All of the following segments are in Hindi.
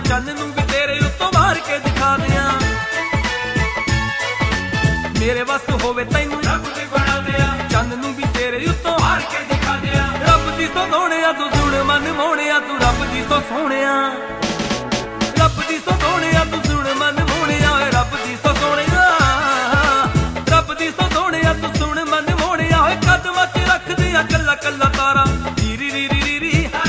चंद नूं भी तेरे उत्तों मार के दिखा दियां मेरे बस होवे तैनूं रब दी बना दियां चंद नूं भी तेरे उत्तों मार के दिखा दियां रब दी सो सोहणिया तू सुण मन मोहणिया तू रब दी सो सोहणिया रब दी सो सोहणिया तू सुण मन मोहणिया रब दी सो सोहणिया रब दी सो सोहणिया तू सुण मन मोहणिया कदमां च रख दियां कल्ला कल्ला तारा री री री री री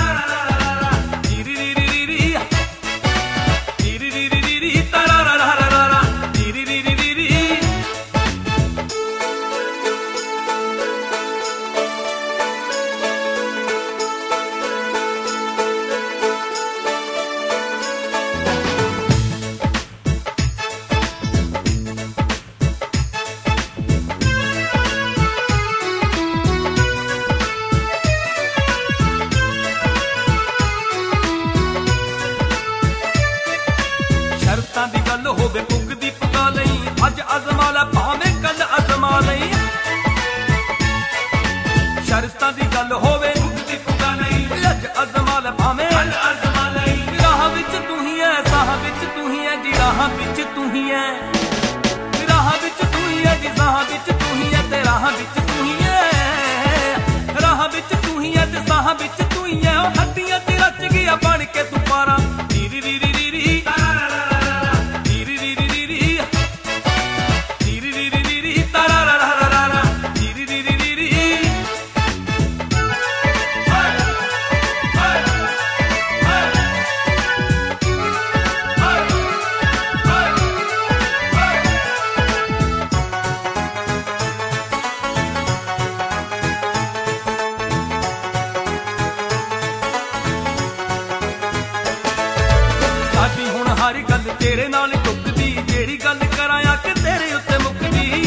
शर्तां दी गल होवे पुगदी पुगा लई अज अजमा लै भावें कल अजमा लई शर्तां दी गल होवे पुगदी पुगा लई अज अजमा लै भावें कल अजमा लई राह विच तू ही है साह विच तू ही है जी राह विच तू ही है राह विच तू ही है जी साह विच तू ही है ते राह विच तू ही है राह विच तू ही है ते साह विच तू ही है ओ हड्डियां ते रच गया बन के तू पारा री री री री री हर गल तेरे नाल टुकदी जेड़ी गल करां कि तेरे उत्ते मुकदी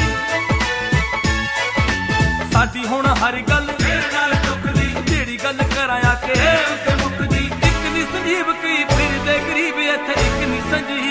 साडी हुण हर गल तेरे नाल टुकदी जेड़ी गल करां कि तेरे उत्ते मुकदी इक नी संजीव कई फिरदे गरीब इत्थे इक नी संजीव